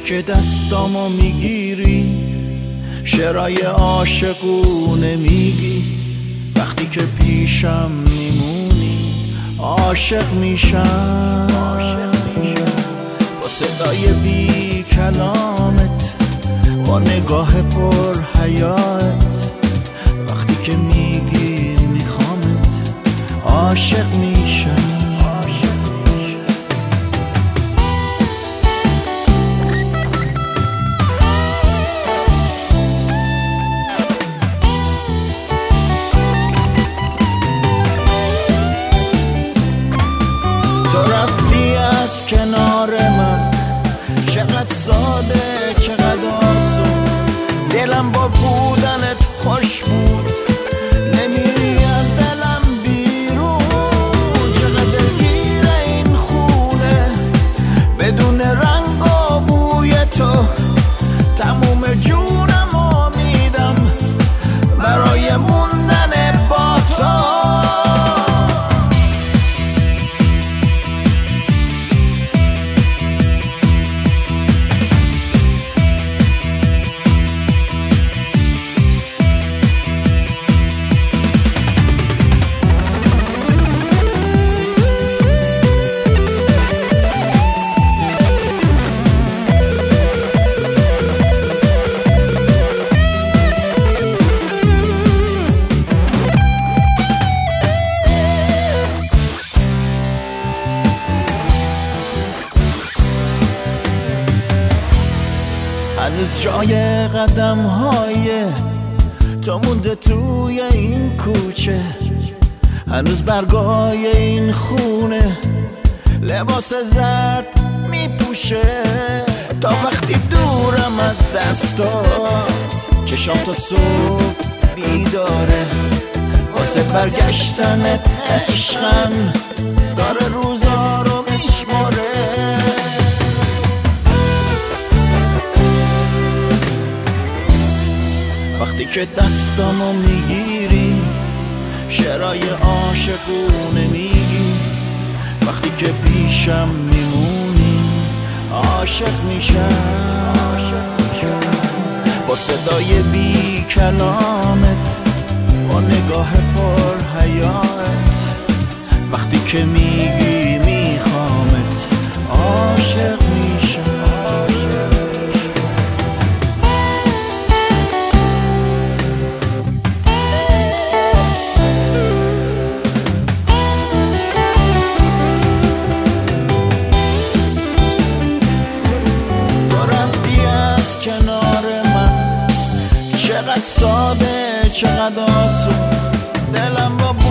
که دستامو میگیری شعرهای عاشقونه میگی، وقتی که پیشم میمونی عاشق میشم. با صدای بی کلامت، با نگاه پر حیات، وقتی که میگی میخوامت عاشق میشم. تو رفتی از کنار من، چقدر ساده چقدر آسون، دلم با بودنت خوش بود، نمیری از دلم بیرون. چقدر دلگیر این خونه بدون رنگ و بوی تو، تموم جونمو میدم برای موندن با تو. هنوز جای قدم های تو مونده توی این کوچه، هنوز برگای این خونه لباس زرد میپوشه. تا وقتی دورم از دستات، چشام تا صبح بیداره، واسه برگشتنت عشقم داره روزا رو میشماره. وقتی که دستامو میگیری شعرهای عاشقونه میگی، وقتی که پیشم میمونی عاشق میشم. با صدای بی کلامت، با نگاه پر حیات، وقتی که میگی میخوامت عاشق میشم. چقدر ساده چقدر آسون، دلم با